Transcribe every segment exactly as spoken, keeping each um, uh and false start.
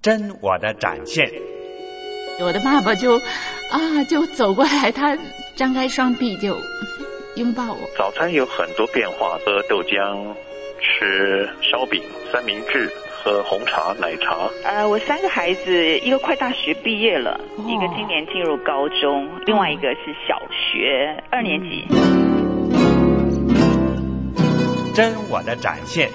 真我的展现。 我的爸爸就啊就走过来，他张开双臂就拥抱我。 早餐有很多变化，喝豆浆，吃烧饼、三明治，喝红茶、奶茶。 呃，我三个孩子，一个快大学毕业了，哦、一个今年进入高中，另外一个是小学二年级。 真我的展现。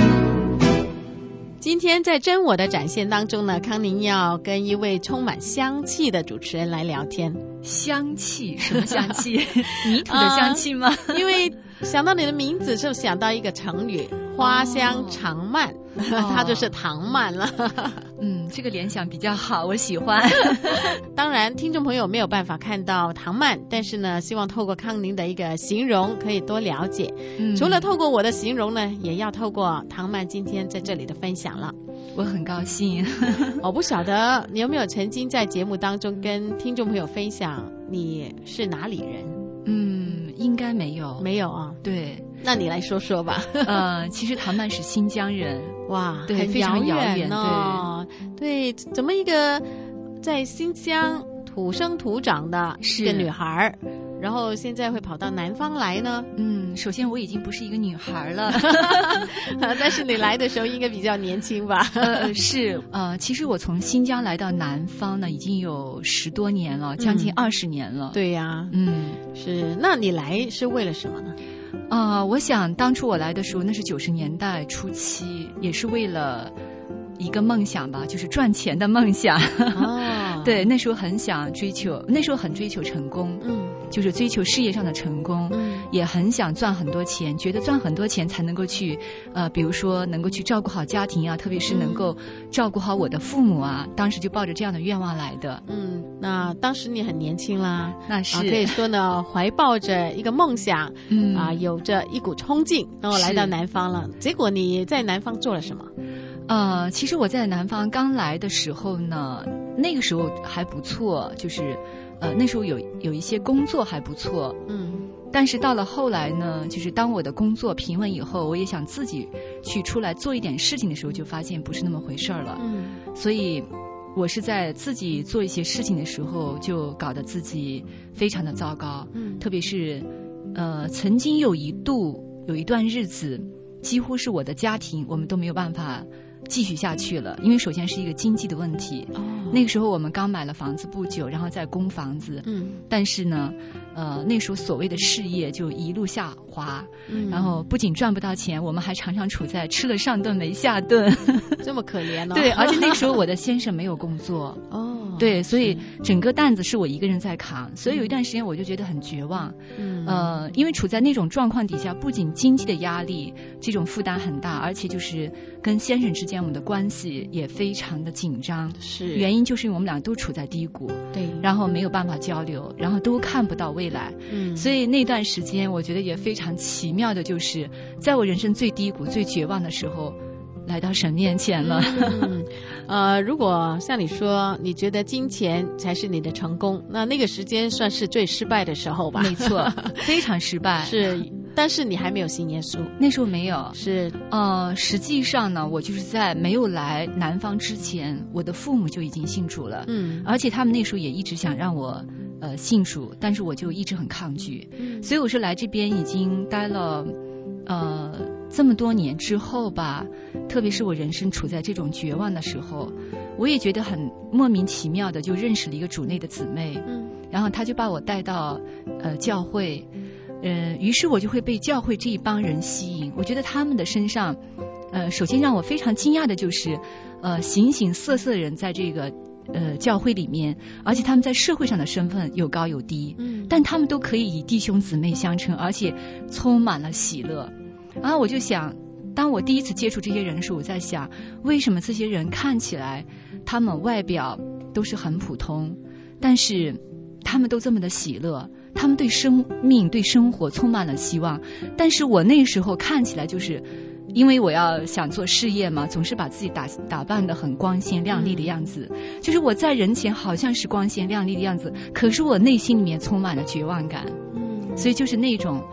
今天在真我的展现当中呢，康宁要跟一位充满香气的主持人来聊天。 香气？什么香气？泥土的香气吗？ 呃、因为想到你的名字就想到一个成语花香长漫，哦、它就是唐曼了。 嗯，这个联想比较好，我喜欢。 当然听众朋友没有办法看到唐曼，但是呢希望透过康宁的一个形容可以多了解、嗯、除了透过我的形容呢，也要透过唐曼今天在这里的分享了。 我很高兴。 我不晓得你有没有曾经在节目当中跟听众朋友分享你是哪里人？ 嗯，应该没有。 没有啊？ 对， 那你来说说吧。 呃，其实唐曼是新疆人。 哇， 对， 很非常遥远哦。对，对，怎么一个在新疆土生土长的一个女孩，然后现在会跑到南方来呢？ 嗯，首先我已经不是一个女孩了， 但是你来的时候应该比较年轻吧？ 呃，是呃，其实我从新疆来到南方呢，已经有十多年了，将近二十年了。 嗯、对呀， 嗯， 是。那你来是为了什么呢？ 啊、呃，我想当初我来的时候，那是九十年代初期，也是为了一个梦想吧，就是赚钱的梦想。哦，对，那时候很想追求，那时候很追求成功，嗯，就是追求事业上的成功，嗯，也很想赚很多钱，觉得赚很多钱才能够去，呃，比如说能够去照顾好家庭啊，特别是能够照顾好我的父母啊，当时就抱着这样的愿望来的。 嗯，那当时你很年轻啦， 那是、 啊、可以说呢，怀抱着一个梦想，嗯啊，有着一股冲劲，然后来到南方了。结果你在南方做了什么？ 呃，其实我在南方刚来的时候呢，那个时候还不错，就是呃那时候有有一些工作还不错，嗯，但是到了后来呢，就是当我的工作平稳以后，我也想自己去出来做一点事情的时候，就发现不是那么回事儿了，嗯，所以我是在自己做一些事情的时候，就搞得自己非常的糟糕，嗯，特别是呃曾经有一度有一段日子，几乎是我的家庭我们都没有办法继续下去了，因为首先是一个经济的问题。哦，那个时候我们刚买了房子不久，然后在供房子。嗯，但是呢，呃，那时候所谓的事业就一路下滑。嗯，然后不仅赚不到钱，我们还常常处在吃了上顿没下顿， 这么可怜哦。 对，而且那个时候我的先生没有工作。哦，对，所以整个担子是我一个人在扛，所以有一段时间我就觉得很绝望。嗯，呃，因为处在那种状况底下，不仅经济的压力这种负担很大，而且就是跟先生之间我们的关系也非常的紧张， 是原因就是因为我们俩都处在低谷， 对， 然后没有办法交流，然后都看不到未来，嗯，所以那段时间我觉得也非常奇妙的，就是在我人生最低谷、最绝望的时候，来到神面前了。 嗯，呃，如果像你说，你觉得金钱才是你的成功，那那个时间算是最失败的时候吧？ 没错，非常失败。 是。但是你还没有信耶稣， 那时候没有。 是， 呃，实际上呢，我就是在没有来南方之前，我的父母就已经信主了。嗯，而且他们那时候也一直想让我呃信主，但是我就一直很抗拒。嗯，所以我是来这边已经待了呃这么多年之后吧，特别是我人生处在这种绝望的时候，我也觉得很莫名其妙的就认识了一个主内的姊妹。嗯，然后他就把我带到呃教会。呃，于是我就会被教会这一帮人吸引。我觉得他们的身上，呃，首先让我非常惊讶的就是，呃，形形色色的人在这个呃教会里面，而且他们在社会上的身份有高有低，嗯，但他们都可以以弟兄姊妹相称，而且充满了喜乐。然后我就想，当我第一次接触这些人的时候，我在想，为什么这些人看起来他们外表都是很普通，但是他们都这么的喜乐？他们对生命对生活充满了希望，但是我那时候看起来就是因为我要想做事业嘛，总是把自己打打扮得很光鲜亮丽的样子，嗯，就是我在人前好像是光鲜亮丽的样子，可是我内心里面充满了绝望感。嗯，所以就是那种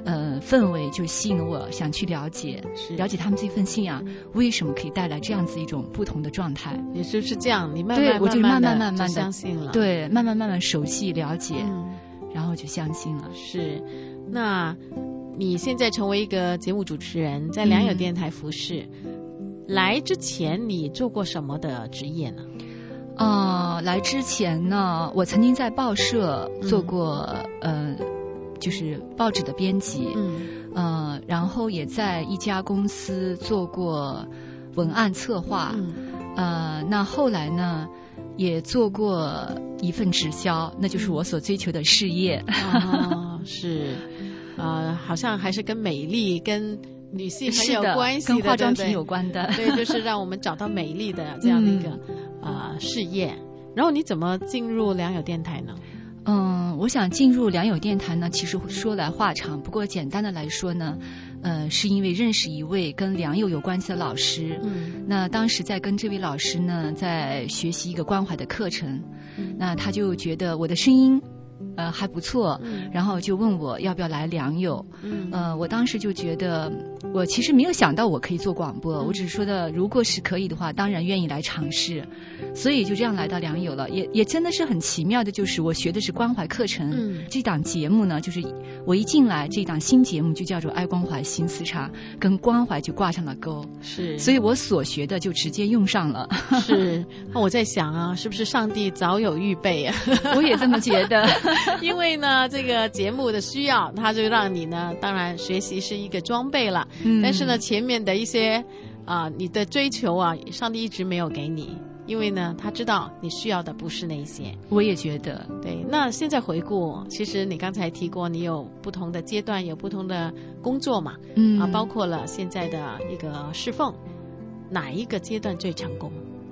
呃氛围就吸引了我想去了解，了解他们这份信仰为什么可以带来这样子一种不同的状态。 也就是这样，你慢慢对我就慢慢慢慢的相信了， 对，慢慢慢慢熟悉了解，嗯、然后就相信了。 是，那你现在成为一个节目主持人，在良友电台服侍，嗯、来之前你做过什么的职业呢？ 呃，来之前呢，我曾经在报社做过，嗯、呃，就是报纸的编辑，嗯，呃，然后也在一家公司做过文案策划，嗯，呃，那后来呢，也做过一份直销，那就是我所追求的事业。 哦，是，呃，好像还是跟美丽跟女性很有关系的， 跟化妆品有关的。 对，就是让我们找到美丽的这样的一个。嗯啊、呃，事业。然后你怎么进入良友电台呢？ 嗯，我想进入良友电台呢，其实说来话长，不过简单的来说呢，呃，是因为认识一位跟良友有关系的老师。嗯，那当时在跟这位老师呢，在学习一个关怀的课程，嗯、那他就觉得我的声音。呃，还不错，嗯、然后就问我要不要来良友。嗯，呃，我当时就觉得，我其实没有想到我可以做广播，嗯、我只是说的，如果是可以的话，当然愿意来尝试。所以就这样来到良友了，也也真的是很奇妙的，就是我学的是关怀课程。嗯，这档节目呢，就是我一进来，这档新节目就叫做《爱关怀新磁场》，跟关怀就挂上了钩。是，所以我所学的就直接用上了。 是，那我在想啊，是不是上帝早有预备啊？ 我也这么觉得。 因为呢，这个节目的需要，它就让你呢，当然学习是一个装备了，嗯、但是呢，前面的一些啊、呃，你的追求啊，上帝一直没有给你，因为呢，他知道你需要的不是那些。 我也觉得， 对。那现在回顾，其实你刚才提过，你有不同的阶段，有不同的工作嘛，嗯啊，包括了现在的一个侍奉，哪一个阶段最成功？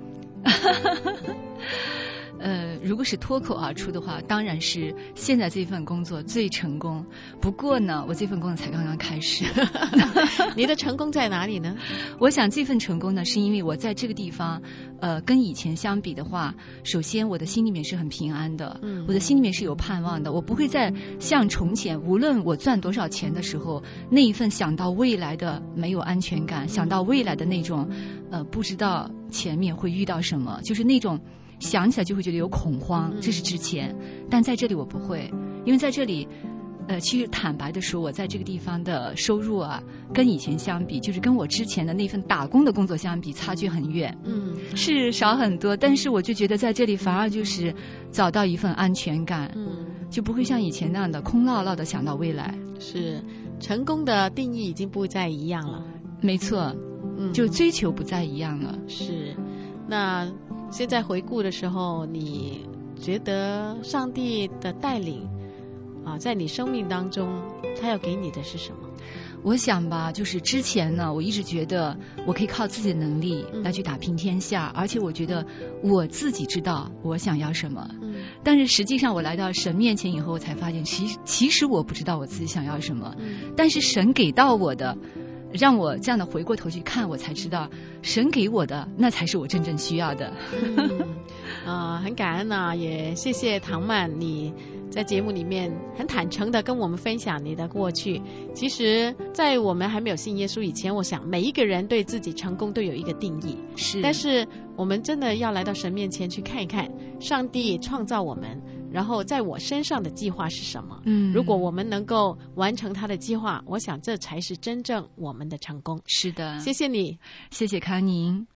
呃，如果是脱口而出的话，当然是现在这份工作最成功。不过呢，我这份工作才刚刚开始。 你的成功在哪里呢？ 我想这份成功呢，是因为我在这个地方，呃，跟以前相比的话，首先我的心里面是很平安的，嗯，我的心里面是有盼望的。我不会再像从前，无论我赚多少钱的时候，那一份想到未来的没有安全感，想到未来的那种，呃，不知道前面会遇到什么，就是那种。想起来就会觉得有恐慌，这是之前，但在这里我不会，因为在这里，呃，其实坦白的说，我在这个地方的收入啊，跟以前相比，就是跟我之前的那份打工的工作相比，差距很远，嗯，是少很多，但是我就觉得在这里反而就是找到一份安全感，嗯，就不会像以前那样的空落落的想到未来。 是，成功的定义已经不再一样了， 没错，嗯，就追求不再一样了。 是，那。现在回顾的时候，你觉得上帝的带领啊，在你生命当中，他要给你的是什么？ 我想吧，就是之前呢，我一直觉得我可以靠自己的能力来去打拼天下，嗯、而且我觉得我自己知道我想要什么。嗯、但是实际上，我来到神面前以后，我才发现，其实其实我不知道我自己想要什么。嗯、但是神给到我的。让我这样的回过头去看，我才知道神给我的那才是我真正需要的。 嗯，啊、呃，很感恩啊，也谢谢唐曼，你在节目里面很坦诚的跟我们分享你的过去。其实，在我们还没有信耶稣以前，我想每一个人对自己成功都有一个定义。是，但是我们真的要来到神面前去看一看，上帝创造我们。然后在我身上的计划是什么？嗯，如果我们能够完成他的计划，我想这才是真正我们的成功。 是的， 谢谢你， 谢谢康宁。